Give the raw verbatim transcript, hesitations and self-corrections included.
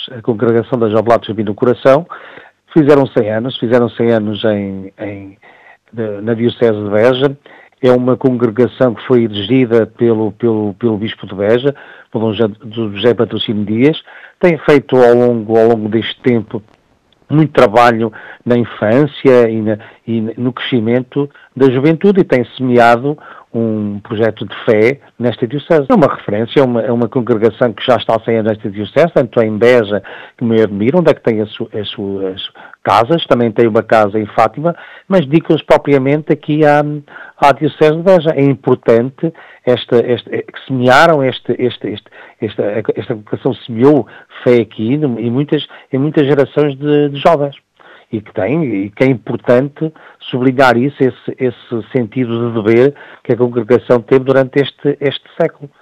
a Congregação das Oblatos do Coração, fizeram cem anos, fizeram cem anos em, em, de, na Diocese de Beja. É uma congregação que foi dirigida pelo, pelo, pelo Bispo de Beja, pelo José Patrocínio Dias. Tem feito ao longo, ao longo deste tempo muito trabalho na infância e, na, e no crescimento da juventude, e tem semeado um projeto de fé nesta diocese. É uma referência, é uma, é uma congregação que já está há cem anos nesta diocese, tanto em Beja como em Admira, onde é que tem as, su, as suas casas, também tem uma casa em Fátima, mas dedicam-se propriamente aqui à, à diocese de Beja. É importante esta, esta, que semearam este, este, este, esta, esta congregação semeou fé aqui em muitas, em muitas gerações de, de jovens. E que tem, e que é importante sublinhar isso, esse, esse sentido de dever que a congregação teve durante este, este século.